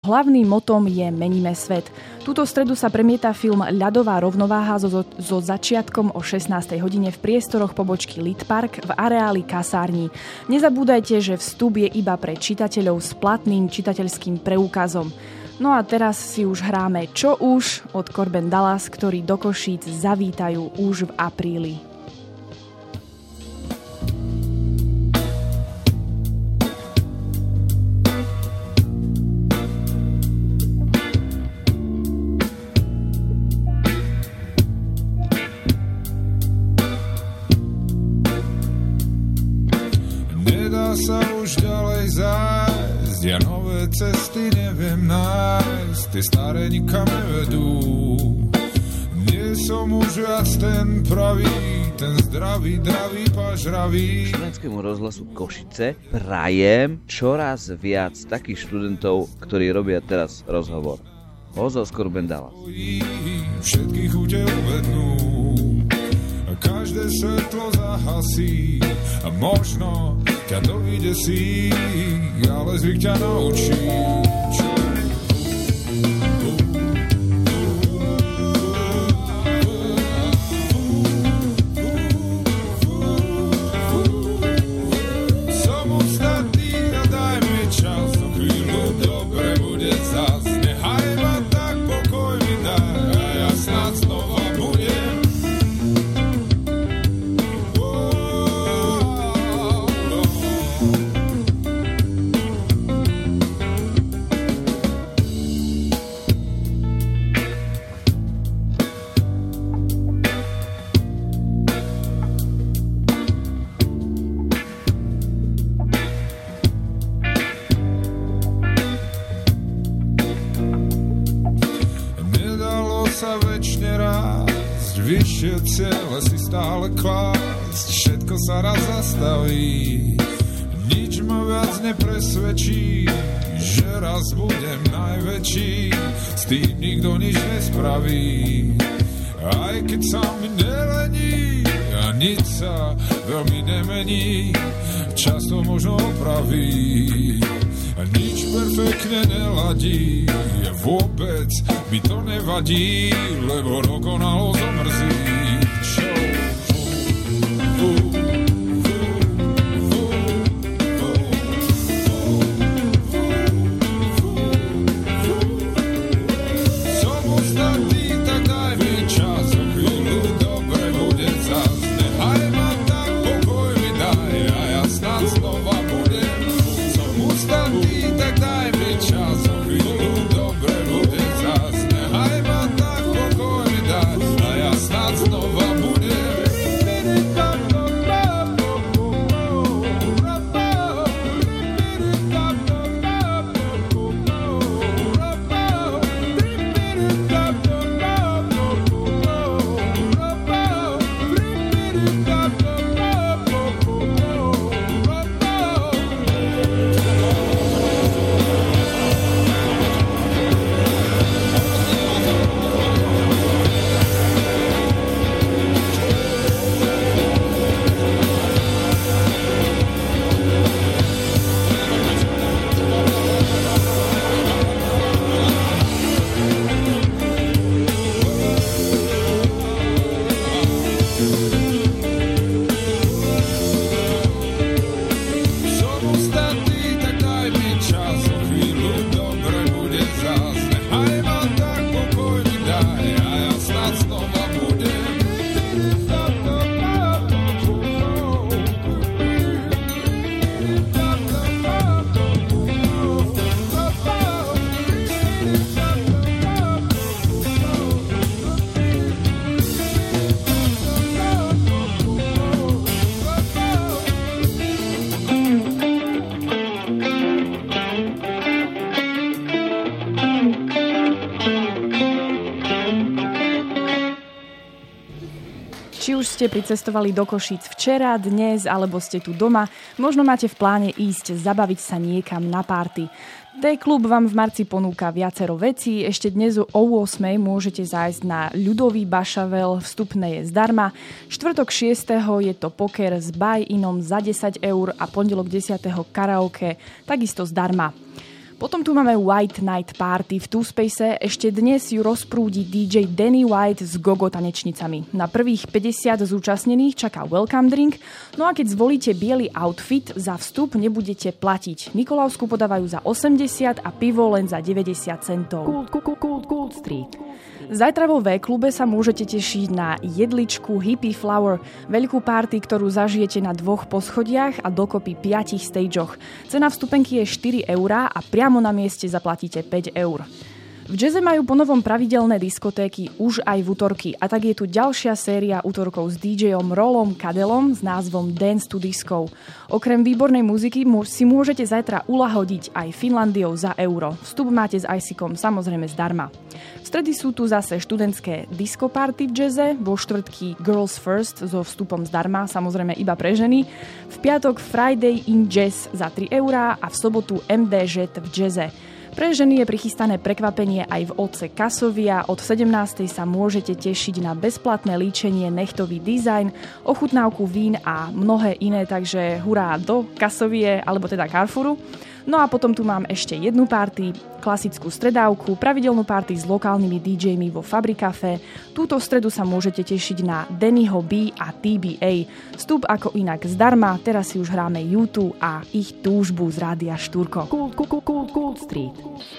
hlavným motom je Meníme svet. Túto stredu sa premieta film Ľadová rovnováha so začiatkom o 16. hodine v priestoroch pobočky Lidpark v areáli kasární. Nezabúdajte, že vstup je iba pre čitateľov s platným čitateľským preukazom. No a teraz si už hráme Čo už od Corben Dallas, ktorí do Košíc zavítajú už v apríli. Sa už ďalej zájsť, ja nové cesty neviem nájsť, tie staré nikam nevedú. Nie som už viac ten pravý, ten zdravý, dravý, pažravý. Študenskému rozhlasu Košice prajem čoraz viac takých študentov, ktorí robia teraz rozhovor. Ozol z Corben Dallas. Všetkých chuťe uvednú, každé svetlo zahasí a možno ťa to vydesí, ale zvyk ťa naučí. Som ostatný a daj mi čas, o chvíľu dobre bude zas. Nechaj ma tak, pokoj mi daj a ja snad znova budem. Vyššie ciele si stále klásť, všetko sa raz zastaví. Nič ma viac nepresvedčí, že raz budem najväčší, s tým nikto nič nespraví. Aj keď sa mi nelení a nič sa veľmi nemení, často možno opraví. A nič perfektne neladí, vôbec mi to nevadí, lebo dokonalo zomrzí. Som ostatný, tak daj mi čas, o chvíľu dobre bude zas. Nechaj ma tak, pokoj mi daj a ja snad znova budem. Som ostatný, tak daj mi čas, o chvíľu dobre bude zas. Nechaj ma tak, pokoj mi daj a ja snad znova budem. Či už ste pricestovali do Košíc včera, dnes, alebo ste tu doma, možno máte v pláne ísť zabaviť sa niekam na párty. D-klub vám v marci ponúka viacero vecí. Ešte dnes o 8:00 môžete zájsť na ľudový bašavel, vstupné je zdarma. Štvrtok 6. je to poker s buy-inom za 10 eur a pondelok 10. karaoke takisto zdarma. Potom tu máme White Night Party v Two-Space. Ešte dnes ju rozprúdi DJ Danny White s gogo tanečnicami. Na prvých 50 zúčastnených čaká welcome drink, no a keď zvolíte biely outfit, za vstup nebudete platiť. Nikolausku podávajú za 80 a pivo len za 90 centov. Cool Street. Zajtra vo V-klube sa môžete tešiť na jedličku Hippie Flower, veľkú party, ktorú zažijete na 2 poschodiach a dokopy 5 stageoch. Cena vstupenky je 4 € a priamo na mieste zaplatíte 5 €. V jazze majú ponovom pravidelné diskotéky už aj v útorky a tak je tu ďalšia séria útorkov s DJom Rolom Kadelom s názvom Dance to Disco. Okrem výbornej muziky si môžete zajtra ulahodiť aj Finlandiou za euro. Vstup máte s IC-kom samozrejme zdarma. V stredy sú tu zase študentské disco party v jazze, vo štvrtky Girls First so vstupom zdarma, samozrejme iba pre ženy. V piatok Friday in Jazz za 3 € a v sobotu MDŽ v jazze. Pre ženy je prichystané prekvapenie aj v Oce Kasovia. Od 17. sa môžete tešiť na bezplatné líčenie, nechtový dizajn, ochutnávku vín a mnohé iné, takže hurá do Kasovie, alebo teda Carrefouru. No a potom tu mám ešte jednu party, klasickú stredávku, pravidelnú party s lokálnymi DJmi vo Fabrikafe. Túto stredu sa môžete tešiť na Dannyho B a TBA. Vstup ako inak zdarma, teraz si už hráme U2 a ich túžbu z Rádia Štúrko. Cool Street.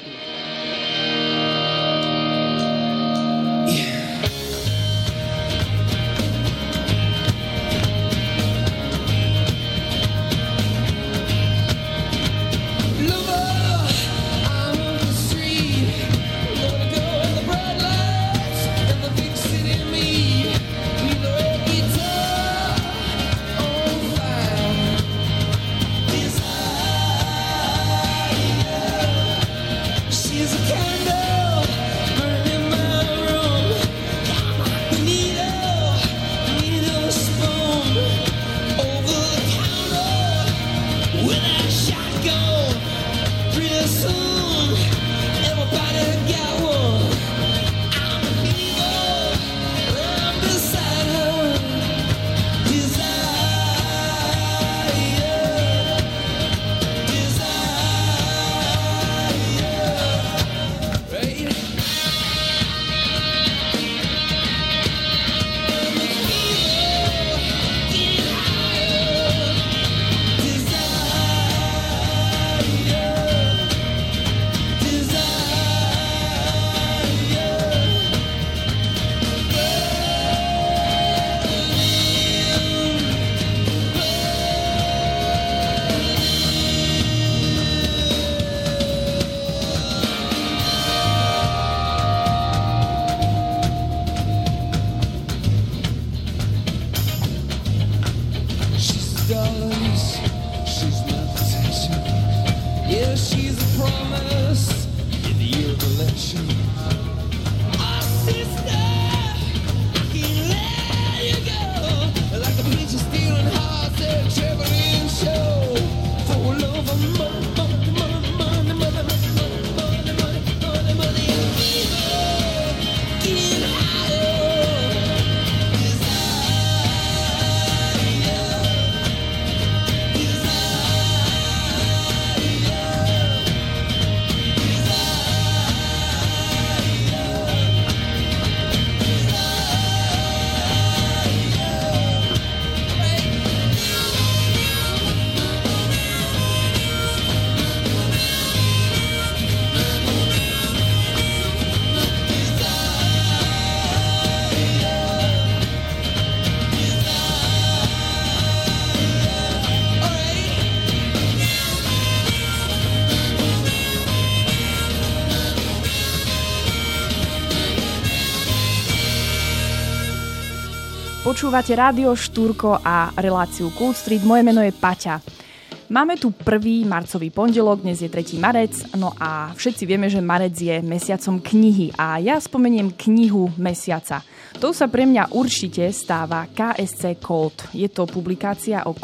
Počúvate Rádio Štúrko a reláciu Cool Street. Moje meno je Paťa. Máme tu 1. marcový pondelok, dnes je 3. marec, no a všetci vieme, že marec je mesiacom knihy a ja spomeniem knihu mesiaca. To sa pre mňa určite stáva KSC Colt. Je to publikácia o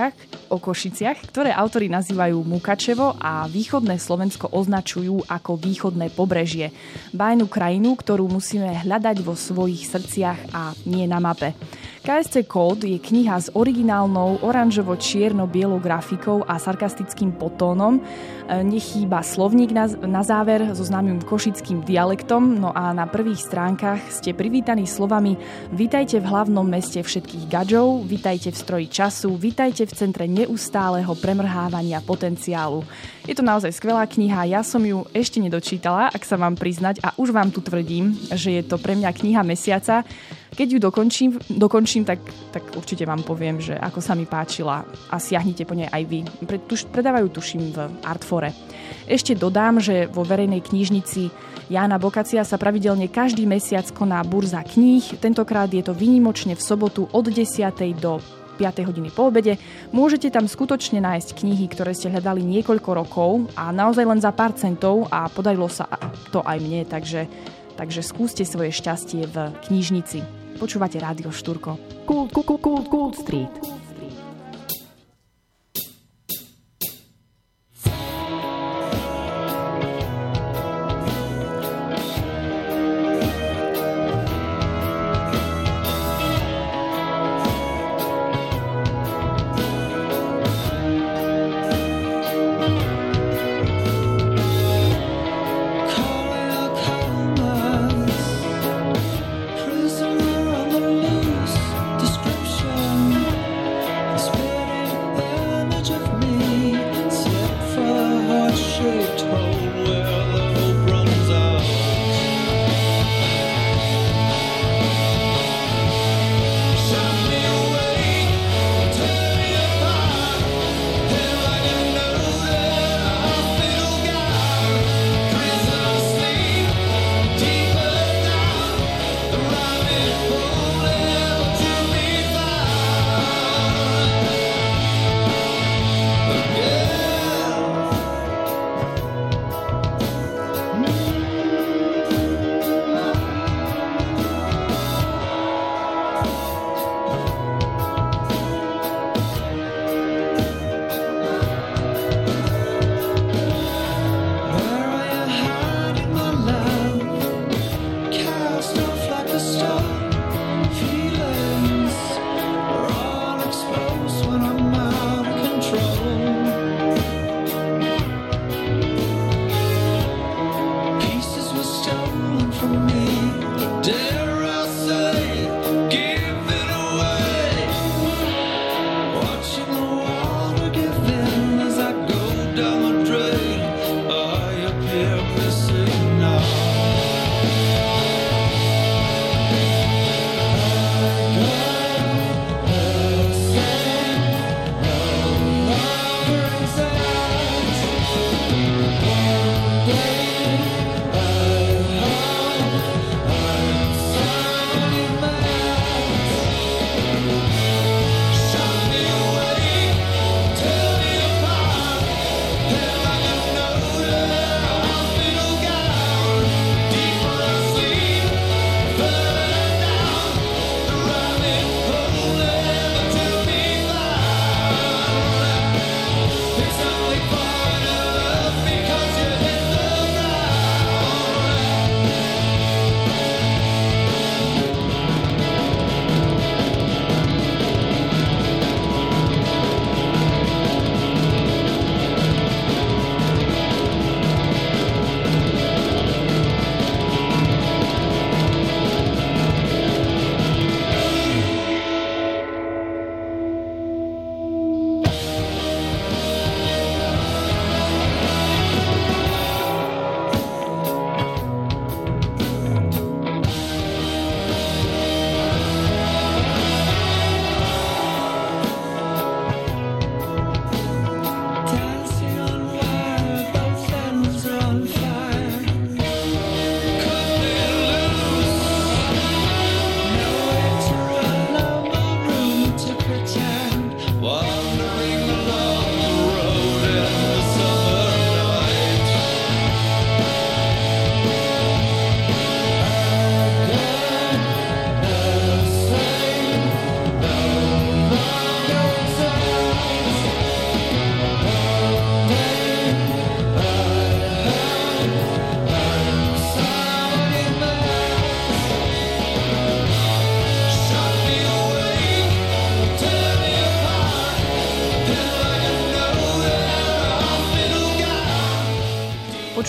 Košiciach, ktoré autori nazývajú Mukačevo a východné Slovensko označujú ako východné pobrežie. Bájnu krajinu, ktorú musíme hľadať vo svojich srdciach a nie na mape. KSC Code je kniha s originálnou oranžovo-čierno-bielou grafikou a sarkastickým podtónom. Nechýba slovník na záver so známym košickým dialektom, no a na prvých stránkach ste privítaní slovami Vítajte v hlavnom meste všetkých gadžov, vítajte v stroji času, vítajte v centre neustáleho premrhávania potenciálu. Je to naozaj skvelá kniha, ja som ju ešte nedočítala, ak sa mám priznať, a už vám tu tvrdím, že je to pre mňa kniha mesiaca. Keď ju dokončím, tak určite vám poviem, že ako sa mi páčila a siahnite po nej aj vy. Predávajú, tuším, v Artfore. Ešte dodám, že vo verejnej knižnici Jána Bokacia sa pravidelne každý mesiac koná burza kníh. Tentokrát je to výnimočne v sobotu od 10. do 5. hodiny po obede. Môžete tam skutočne nájsť knihy, ktoré ste hľadali niekoľko rokov a naozaj len za pár centov a podarilo sa to aj mne, takže skúste svoje šťastie v knižnici. Počúvate Rádio Štúrko. Cool Street. Prisoner on the loose, description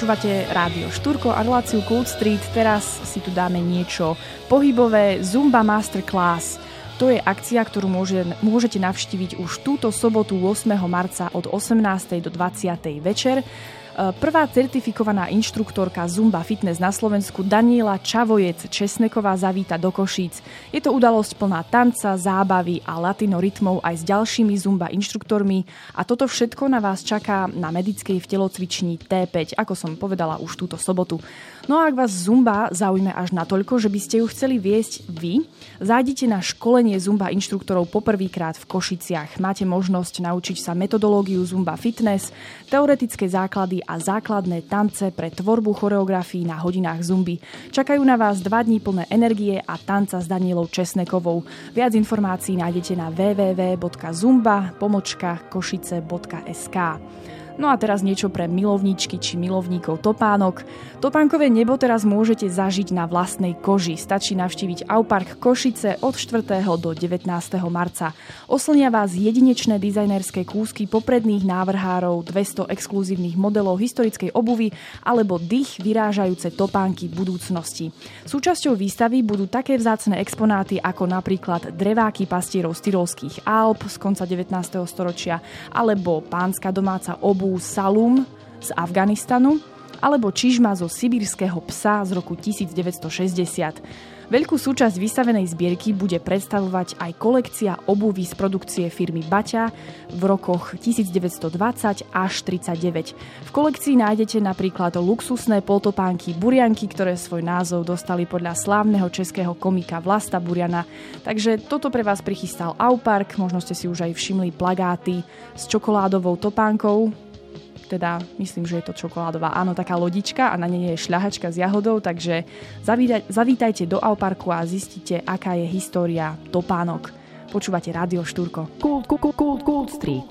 Počúvate Rádio Štúrko a reláciu Cool Street. Teraz si tu dáme niečo pohybové. Zumba Masterclass. To je akcia, ktorú môžete navštíviť už túto sobotu 8. marca od 18. do 20. večer. Prvá certifikovaná inštruktorka Zumba Fitness na Slovensku Daniela Čavojec-Česneková zavíta do Košíc. Je to udalosť plná tanca, zábavy a latino rytmov aj s ďalšími Zumba inštruktormi a toto všetko na vás čaká na medickej v telocvični T5, ako som povedala už túto sobotu. No a ak vás Zumba zaujme až natoľko, že by ste ju chceli viesť vy, zájdite na školenie Zumba inštruktorov poprvýkrát v Košiciach. Máte možnosť naučiť sa metodológiu Zumba Fitness, teoretické základy a základné tance pre tvorbu choreografií na hodinách Zumby. Čakajú na vás 2 dní plné energie a tanca s Danielou Česnekovou. Viac informácií nájdete na www.zumba-košice.sk. No a teraz niečo pre milovníčky či milovníkov topánok. Topánkové nebo teraz môžete zažiť na vlastnej koži. Stačí navštíviť Aupark Košice od 4. do 19. marca. Oslnia vás jedinečné dizajnerské kúsky popredných návrhárov, 200 exkluzívnych modelov historickej obuvy alebo dých vyrážajúce topánky budúcnosti. Súčasťou výstavy budú také vzácne exponáty ako napríklad dreváky pastierov z Tyrolských Alp z konca 19. storočia alebo pánska domáca obuv Salum z Afganistanu alebo čižma zo sibírskeho psa z roku 1960. Veľkú súčasť vystavenej zbierky bude predstavovať aj kolekcia obuvy z produkcie firmy Baťa v rokoch 1920 až 39. V kolekcii nájdete napríklad luxusné poltopánky Burianky, ktoré svoj názov dostali podľa slávneho českého komika Vlasta Buriana. Takže toto pre vás prichystal Aupark, možno ste si už aj všimli plagáty s čokoládovou topánkou. Teda myslím, že je to čokoládová, áno, taká lodička a na nej je šľahačka s jahodou, takže zavítajte do Auparku a zistite, aká je história topánok. Počúvate Rádio Štúrko. Cool Street.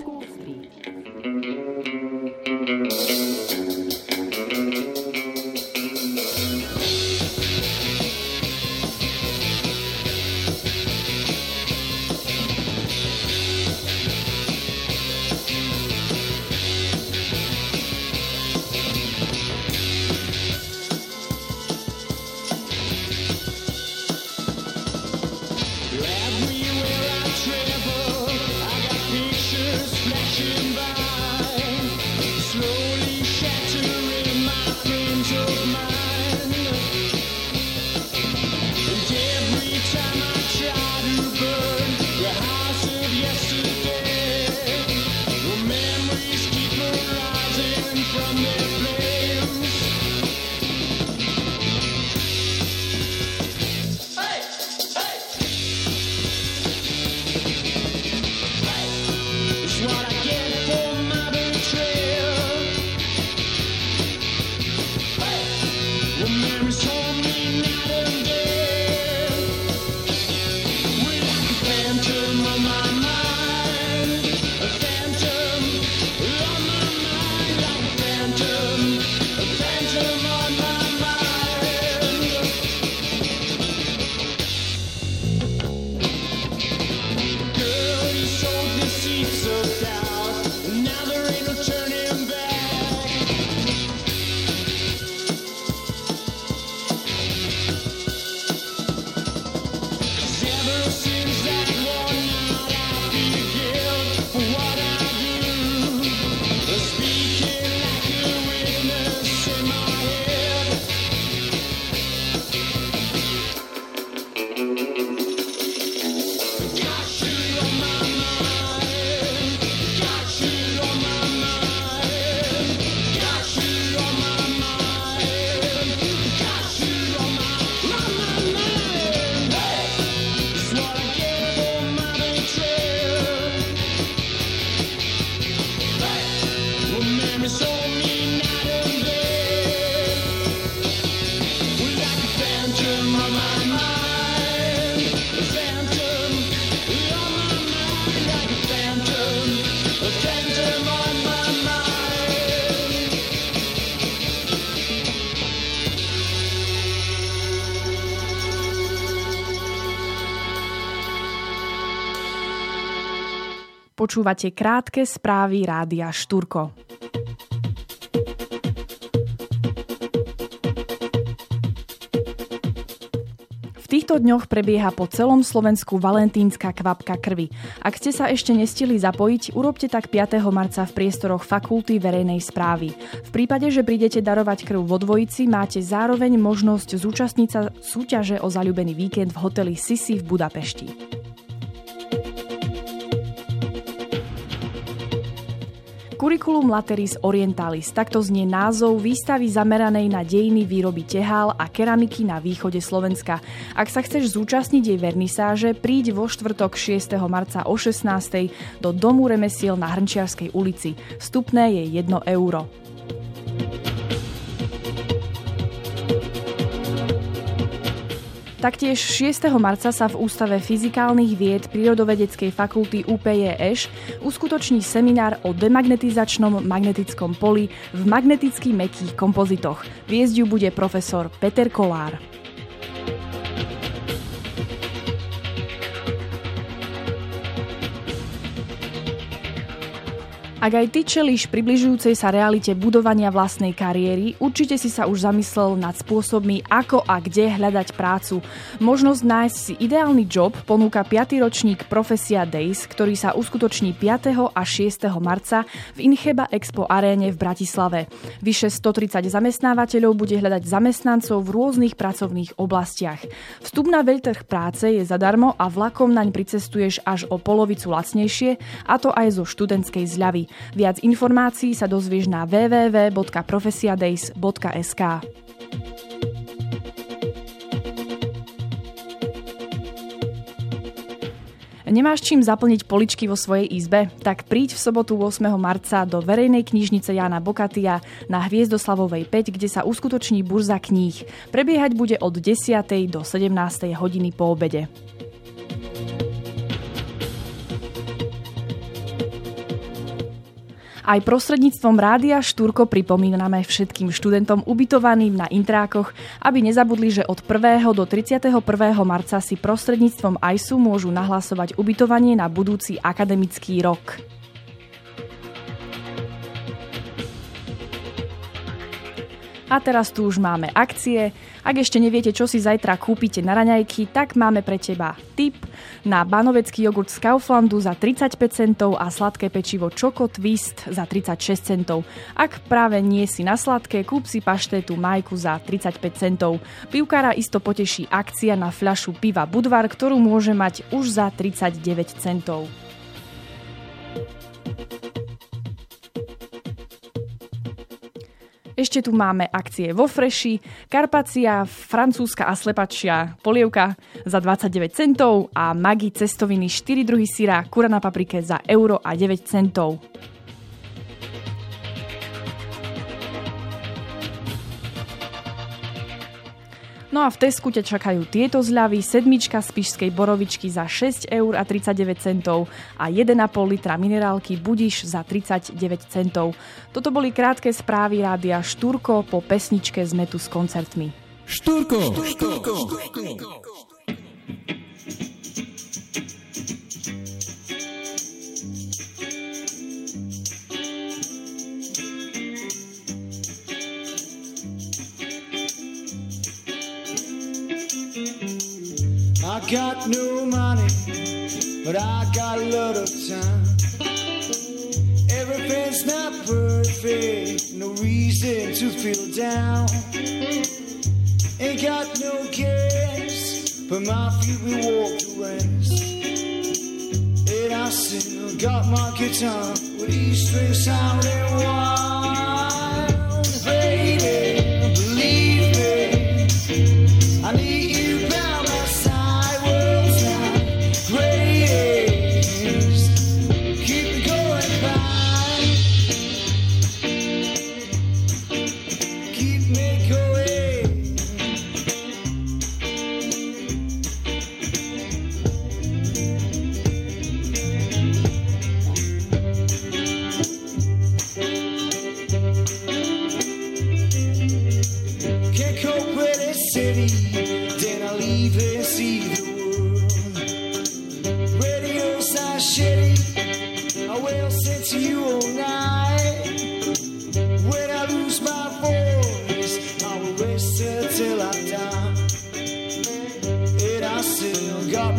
Počúvate krátke správy Rádia Štúrko. týchto dňoch prebieha po celom Slovensku valentínska kvapka krvi. Ak ste sa ešte nestihli zapojiť, urobte tak 5. marca v priestoroch Fakulty verejnej správy. V prípade, že prídete darovať krv vo dvojici, máte zároveň možnosť zúčastniť sa súťaže o zaľúbený víkend v hoteli Sisi v Budapešti. Curriculum Lateris Orientalis, takto znie názov výstavy zameranej na dejiny výroby tehál a keramiky na východe Slovenska. Ak sa chceš zúčastniť jej vernisáže, príď vo štvrtok 6. marca o 16. do Domu remesiel na Hrnčiarskej ulici. Vstupné je 1 euro. Taktiež 6. marca sa v Ústave fyzikálnych vied Prírodovedeckej fakulty UPJ uskutoční seminár o demagnetizačnom magnetickom poli v magneticky mäkkých kompozitoch. Viesť ju bude profesor Peter Kolár. Ak aj ty čelíš približujúcej sa realite budovania vlastnej kariéry, určite si sa už zamyslel nad spôsobmi, ako a kde hľadať prácu. Možnosť nájsť si ideálny job ponúka 5. ročník Profesia Days, ktorý sa uskutoční 5. a 6. marca v Incheba Expo aréne v Bratislave. Vyše 130 zamestnávateľov bude hľadať zamestnancov v rôznych pracovných oblastiach. Vstup na veľtrh práce je zadarmo a vlakom naň pricestuješ až o polovicu lacnejšie, a to aj zo študentskej zľavy. Viac informácií sa dozvieš na www.profesiadays.sk. Nemáš čím zaplniť poličky vo svojej izbe? Tak príď v sobotu 8. marca do verejnej knižnice Jána Bokatia na Hviezdoslavovej 5, kde sa uskutoční burza kníh. Prebiehať bude od 10. do 17. hodiny po obede. Aj prostredníctvom Rádia Štúrko pripomíname všetkým študentom ubytovaným na intrákoch, aby nezabudli, že od 1. do 31. marca si prostredníctvom ISU môžu nahlasovať ubytovanie na budúci akademický rok. A teraz tu už máme akcie. Ak ešte neviete, čo si zajtra kúpite na raňajky, tak máme pre teba tip na banovecký jogurt z Kauflandu za 35 centov a sladké pečivo Choco Twist za 36 centov. Ak práve nie si na sladké, kúp si paštétu Majku za 35 centov. Pivkára isto poteší akcia na fľašu piva Budvar, ktorú môže mať už za 39 centov. Ešte tu máme akcie vo Freši, Karpacia, francúzska a slepačia polievka za 29 centov a Maggi cestoviny 4 druhy syra, kura na paprike za euro a 9 centov. No a v Tesku ťa čakajú tieto zľavy: 7 spišskej borovičky za 6 eur a 39 centov a 1,5 litra minerálky Budiš za 39 centov. Toto boli krátke správy Rádia Štúrko, po pesničke sme tu s koncertmi. Štúrko! I got no money, but I got a lot of time. Everything's not perfect, no reason to feel down. Ain't got no gas, but my feet will walk the west. And I still got my guitar with each string sounding wild. Baby, believe me, I need you by my side. Then I leave and see the world. Radio's not shitty, I will sing to you all night. When I lose my voice, I will rest till I die.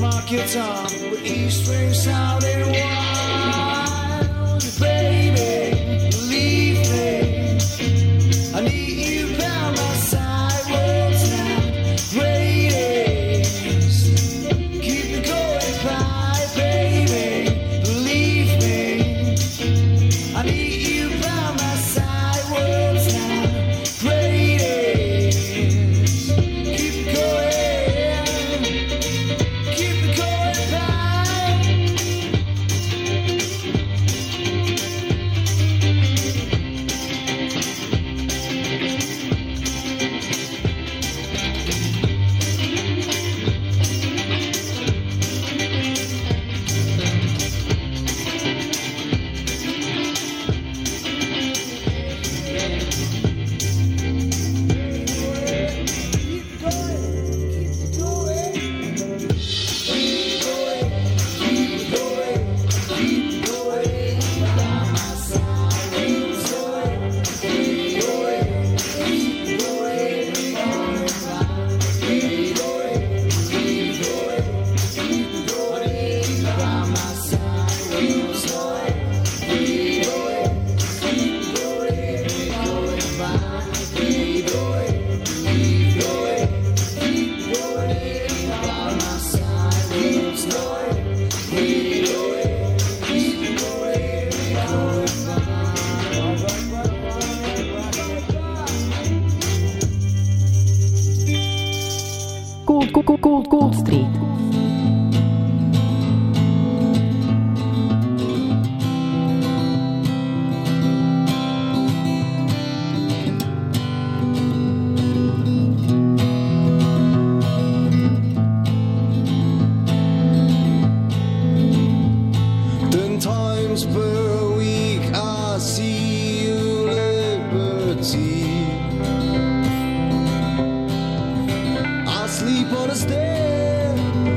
my guitar with E string sounding wild. Baby, believe me, I need you by my side. World's not greatest. Keep it going by, baby, believe me, I need you by my side. World's not greatest. Keep it going, keep it going by. Kult Street. Ten times per week I see you, liberty. I sleep on a stair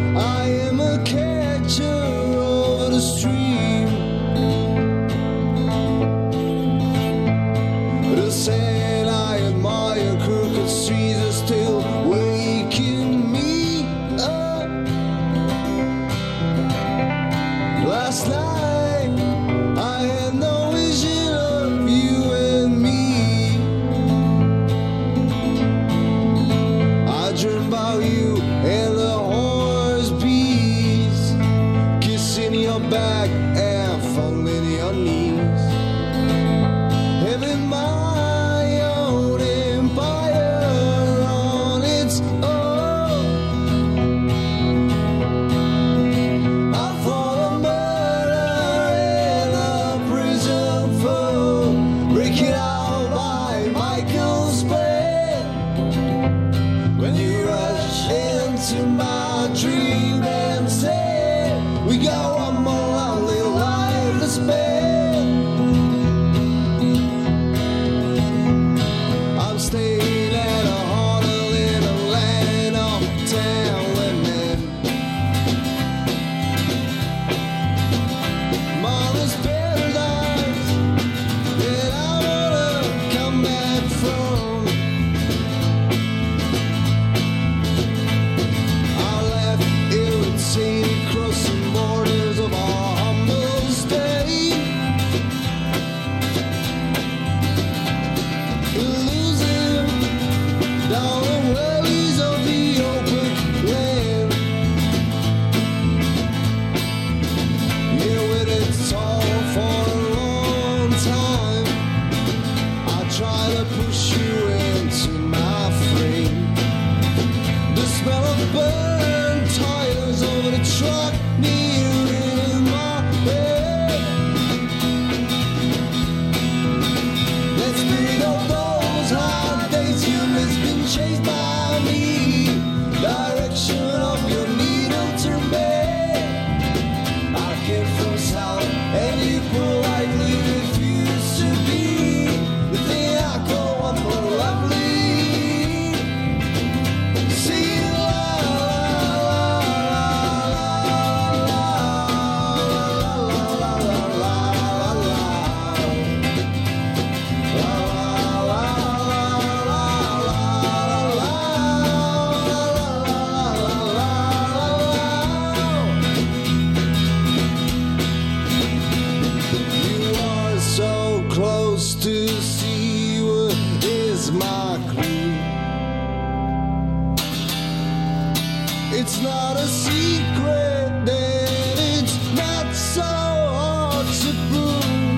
it's not a secret that it's not so hard to prove.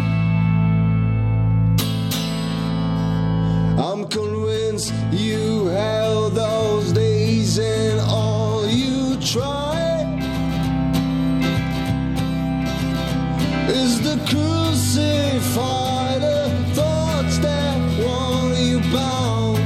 I'm convinced you held those days and all you tried is the crucify the thoughts that want you bound.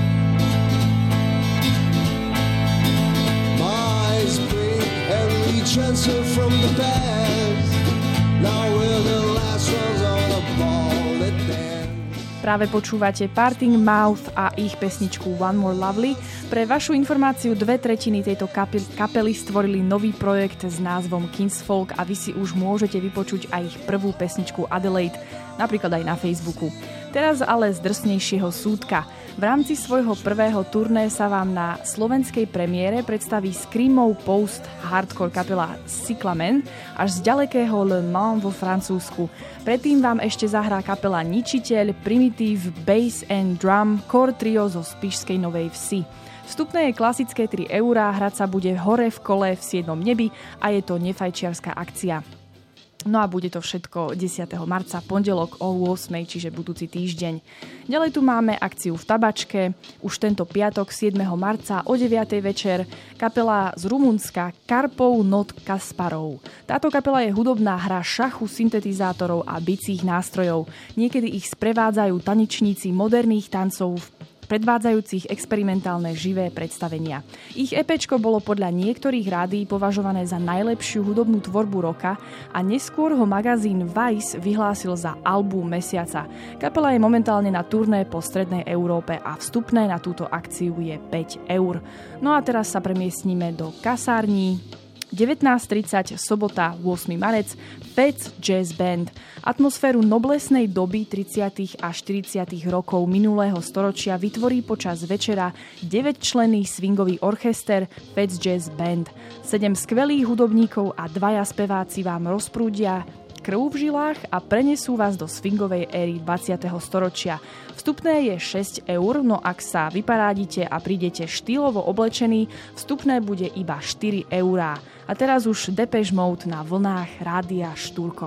My eyes blink and we transfer from the past. Now we're the last ones on a ball that dance. Práve počúvate Parting Mouth a ich pesničku One More Lovely. Pre vašu informáciu 2/3 tejto kapely stvorili nový projekt s názvom Kinsfolk a vy si už môžete vypočuť aj ich prvú pesničku Adelaide, napríklad aj na Facebooku. Teraz ale z drsnejšieho súdka. V rámci svojho prvého turné sa vám na slovenskej premiére predstaví screamov post-hardcore kapela Cyclamen až z ďalekého Le Mans vo Francúzsku. Predtým vám ešte zahrá kapela Ničiteľ, Primitive, Bass and Drum, core trio zo Spišskej Novej Vsi. Vstupné je klasické 3 €, hrať sa bude hore v kole v 7. nebi a je to nefajčiarská akcia. No a bude to všetko 10. marca, pondelok o 8, čiže budúci týždeň. Ďalej tu máme akciu v Tabačke, už tento piatok 7. marca o 9. večer, kapela z Rumunska Karpov Not Kasparov. Táto kapela je hudobná hra šachu, syntetizátorov a bicích nástrojov. Niekedy ich sprevádzajú tanečníci moderných tancov predvádzajúcich experimentálne živé predstavenia. Ich EPčko bolo podľa niektorých rádií považované za najlepšiu hudobnú tvorbu roka a neskôr ho magazín Vice vyhlásil za album mesiaca. Kapela je momentálne na turné po strednej Európe a vstupné na túto akciu je 5 €. No a teraz sa premiestnime do kasární. 19:30, sobota, 8. marec, Fats Jazz Band. Atmosféru noblesnej doby 30. a 40. rokov minulého storočia vytvorí počas večera 9-členný swingový orchester Fats Jazz Band. 7 skvelých hudobníkov a 2 speváci vám rozprúdia krv v žilách a prenesú vás do swingovej éry 20. storočia. Vstupné je 6 €, no ak sa vyparádite a prídete štýlovo oblečený, vstupné bude iba 4 €. A teraz už Depeche Mode na vlnách Rádia Štúrko.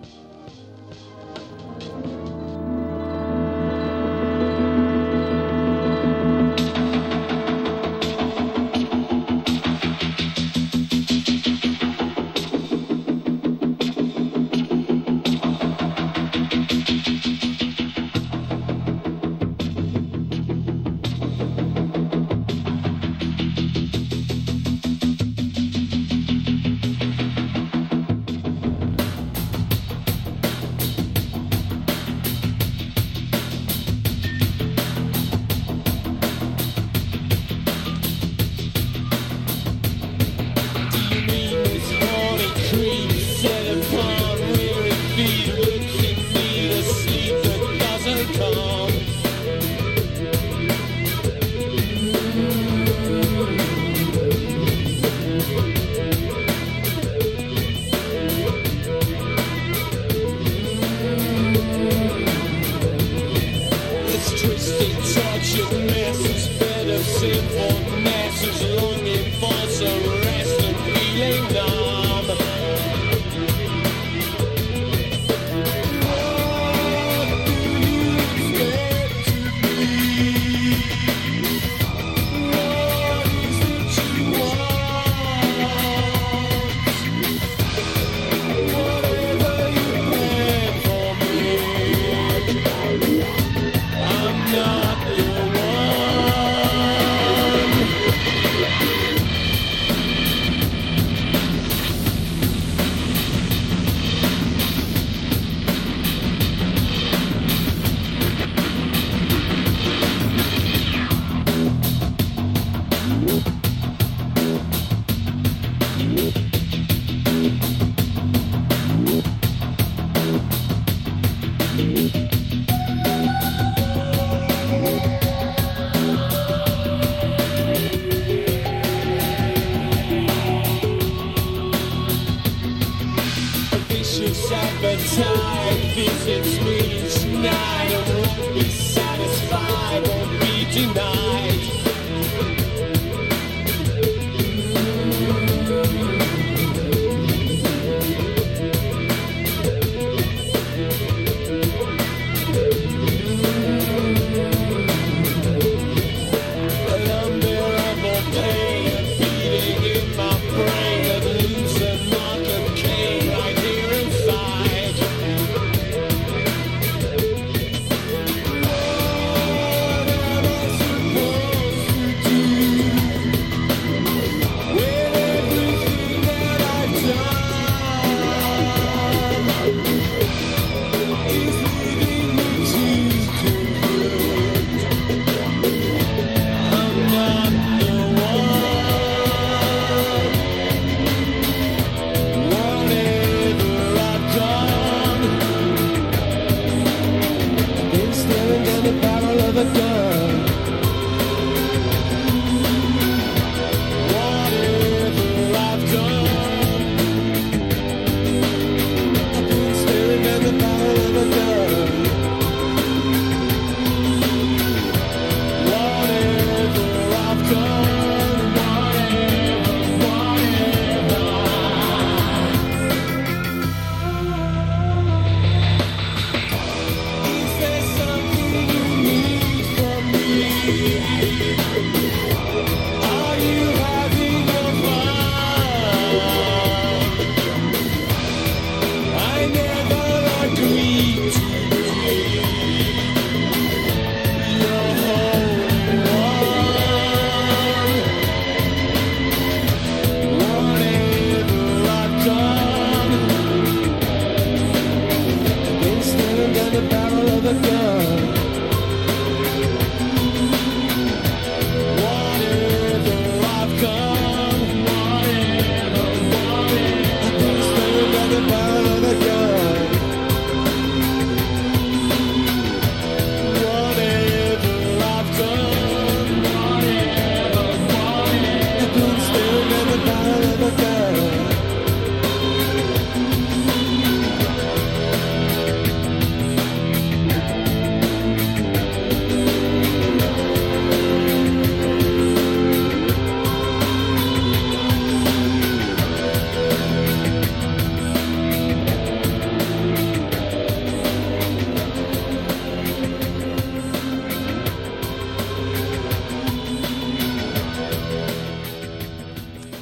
appetite visits me each night and won't be satisfied, won't be denied.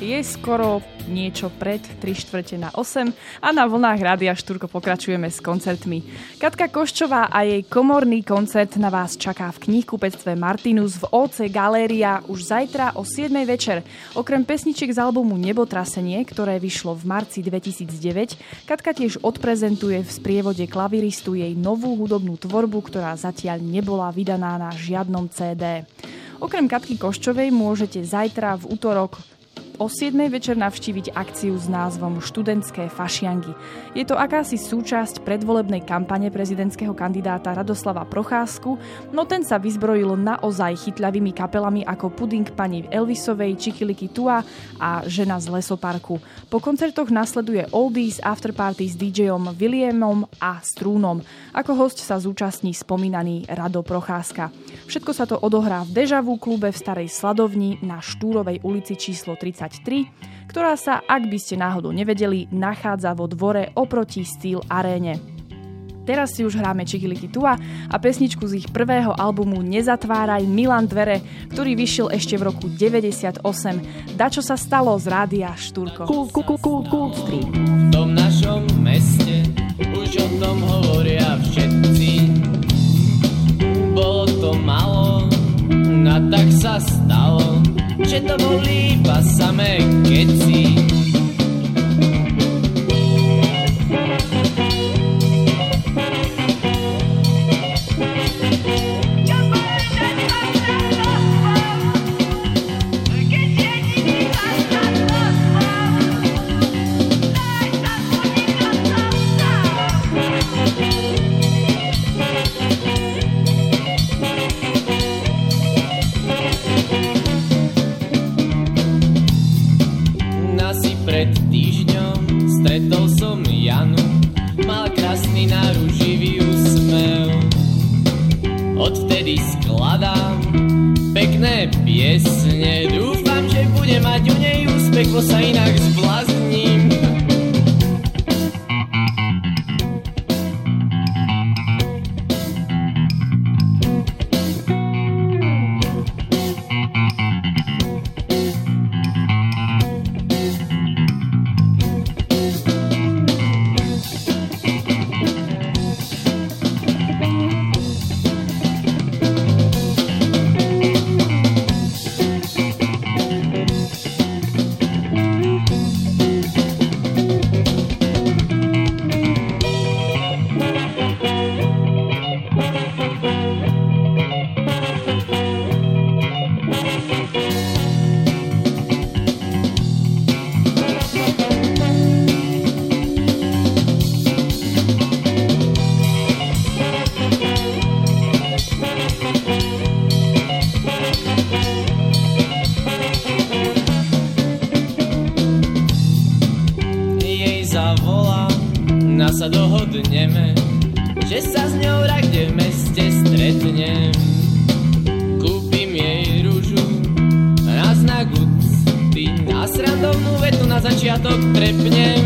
Je skoro niečo pred 7:45 a na vlnách Rádia Štúrko pokračujeme s koncertmi. Katka Koščová a jej komorný koncert na vás čaká v knihkupectve Martinus v OC Galéria už zajtra o 7:00 večer. Okrem pesničiek z albumu Nebotrasenie, ktoré vyšlo v marci 2009, Katka tiež odprezentuje v sprievode klaviristu jej novú hudobnú tvorbu, ktorá zatiaľ nebola vydaná na žiadnom CD. Okrem Katky Koščovej môžete zajtra v útorok o 7:00 večer navštíviť akciu s názvom Študentské fašiangy. Je to akási súčasť predvolebnej kampane prezidentského kandidáta Radoslava Procházku, no ten sa vyzbrojil naozaj chytľavými kapelami ako Puding pani Elvisovej, Čikiliky Tua a Žena z lesoparku. Po koncertoch nasleduje Oldies Afterparty s DJom Williamom a Strúnom. Ako hosť sa zúčastní spomínaný Rado Procházka. Všetko sa to odohrá v Deja Vu klube v Starej Sladovni na Štúrovej ulici číslo 33, ktorá sa, ak by ste náhodou nevedeli, nachádza vo dvore oproti Steel Aréne. Teraz si už hráme Čikiliky Tua a pesničku z ich prvého albumu Nezatváraj Milan dvere, ktorý vyšiel ešte v roku 98. Dačo sa stalo z Rádia Štúrko. Cool Street. V tom našom meste už o tom hovoria všetci. Bolo to malo, no tak sa stalo, že to boli iba samé keci. Pred týždňom stretol som Janu, mal krásny náruživý úsmev. Odvtedy skladám pekné piesne, dúfam, že bude mať u nej úspech, bo sa inak zblázním. Sa dohodneme, že sa s ňou rakde v meste stretnem. Kúpim jej rúžu na znak úcty, na srandovnú vetu na začiatok trepnem.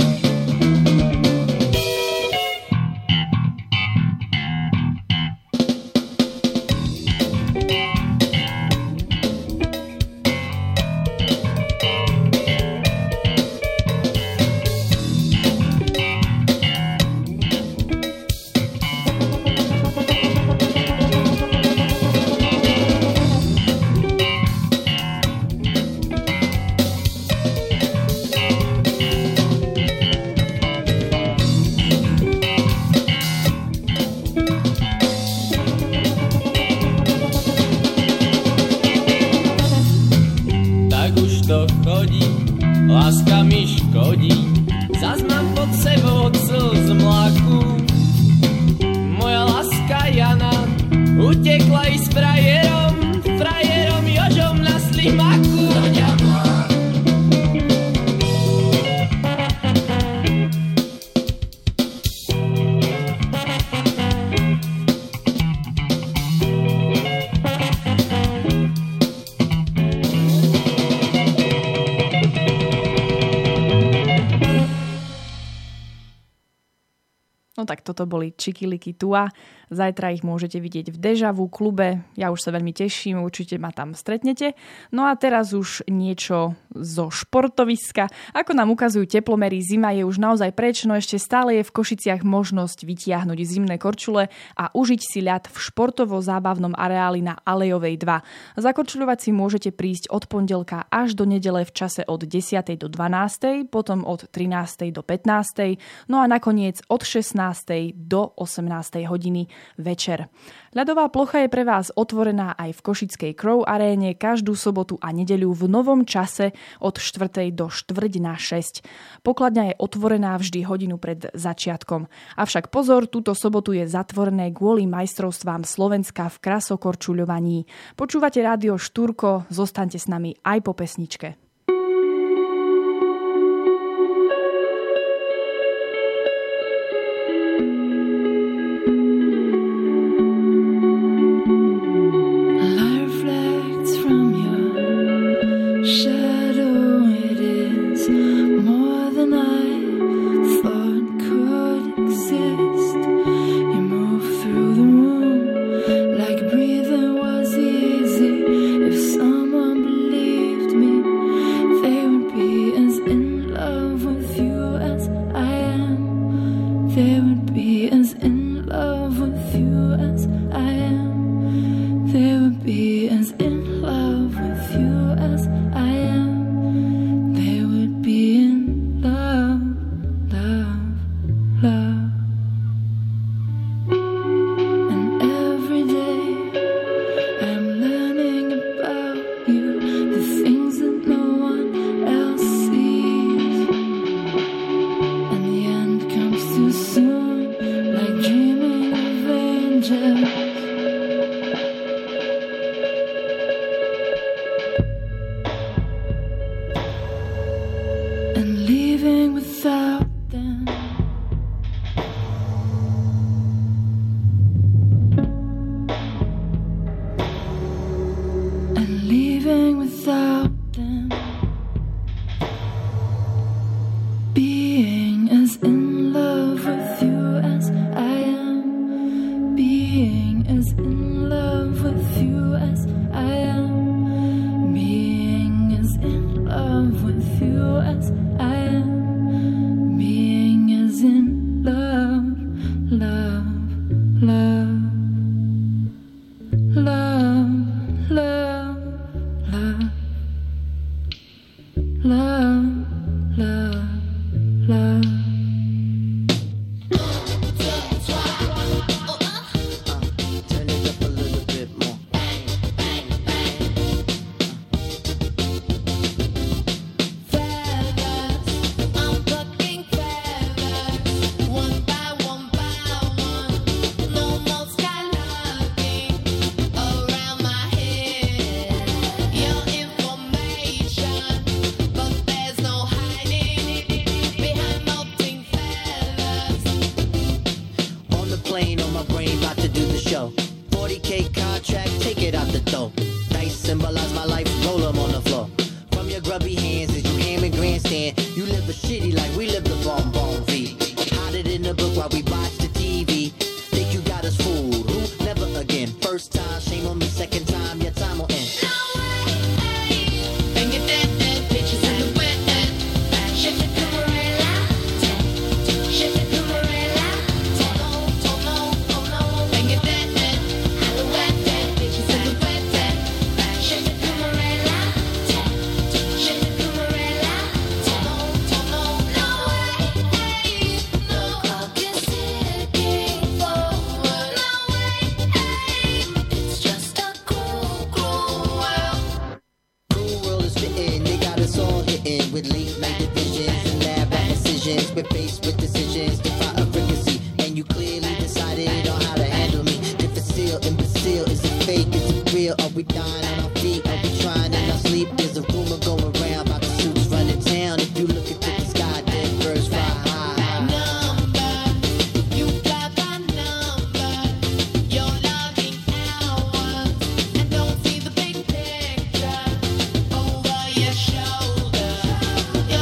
Láska mi škodí, zas mám pod sebou slz mláku. Moja láska Jana utekla i s frajerom Jožom na slimáku. No tak toto boli Čikiliky Tua. Zajtra ich môžete vidieť v Deja Vu klube. Ja už sa veľmi teším, určite ma tam stretnete. No a teraz už niečo zo športoviska. Ako nám ukazujú teplomery, zima je už naozaj preč, no ešte stále je v Košiciach možnosť vytiahnuť zimné korčule a užiť si ľad v športovo-zábavnom areáli na Alejovej 2. Zakorčuľovať si môžete prísť od pondelka až do nedele v čase od 10. do 12., potom od 13. do 15., no a nakoniec od 16. do 18. hodiny večer. Ľadová plocha je pre vás otvorená aj v košickej Crow aréne každú sobotu a nedeľu v novom čase od 4. do 5:45. Pokladňa je otvorená vždy hodinu pred začiatkom. Avšak pozor, túto sobotu je zatvorené kvôli majstrovstvám Slovenska v krasokorčuľovaní. Počúvate rádio Štúrko, zostaňte s nami aj po pesničke. Yeah.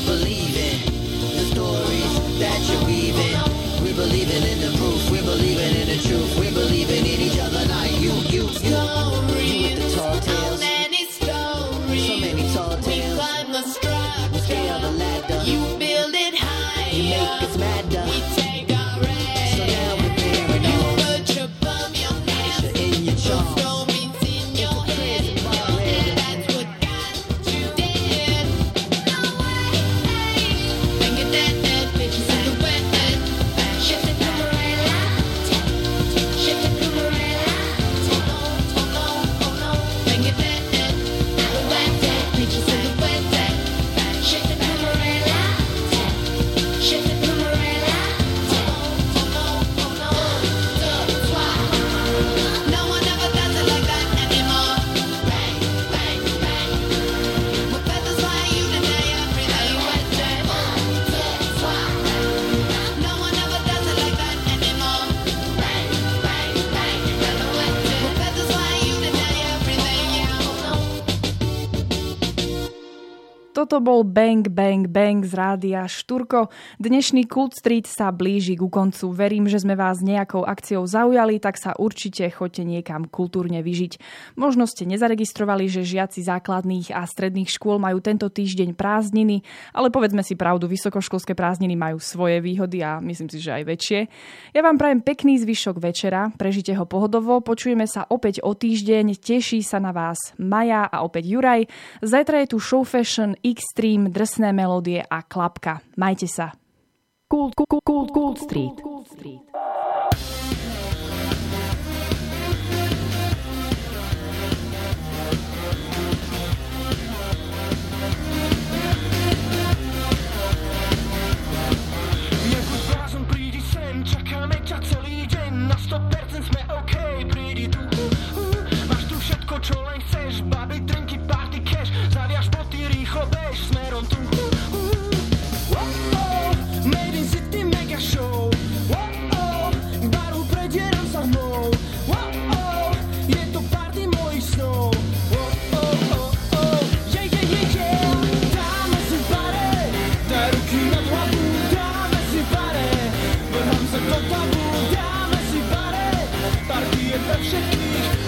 believe in the stories that you're weaving. We're believing in the proof, we're believing in the truth, we're believing in each other like you with the tall tales. So many tall tales. We scale the ladder. You build it high. You make us madder. We take our rest. So now we're bearing on. You put your bum, your nest in your charm. Stories in your head. That's what got you dead. No way. Think of that pictures in the wet. Shift it, Camarilla. Shift it, Camarilla. Oh no. Think of that pictures in the wet. Shift it, Camarilla. Shift it, Camarilla. Oh no. That's why no one ever does it like that anymore. Bang, bang, bang. With feathers flying you today, every day wet day. That's why no one ever does it like that anymore. Bang, bang, bang. With feathers flying you today, every day, yeah. Toto bol Bang Bang Bang z rádia Šturko. Dnešný Kult Street sa blíži ku koncu. Verím, že sme vás nejakou akciou zaujali, tak sa určite choďte niekam kultúrne vyžiť. Možno ste nezaregistrovali, že žiaci základných a stredných škôl majú tento týždeň prázdniny, ale povedzme si pravdu, vysokoškolské prázdniny majú svoje výhody a myslím si, že aj väčšie. Ja vám prajem pekný zvyšok večera, prežite ho pohodovo, počujeme sa opäť o týždeň, teší sa na vás Maja a opäť Juraj. Zajtra je tu Show Fashion, Extreme, drsné melódie a klapka. Majte sa. Kult Street. Nebuď blázon, prídi sem, čakáme ťa celý deň, na 100% sme OK, prídi tu. Máš tu všetko, čo len chceš, baby, drinky, party, cash, zaviaž boty, rýchlo bež, smerom tu. Made in City mega show. Baru predieram sa mnou. Je to party mojich snov. Dáme si pare, daj ruky nad hlavu, dáme si pare, vrhám sa do toho.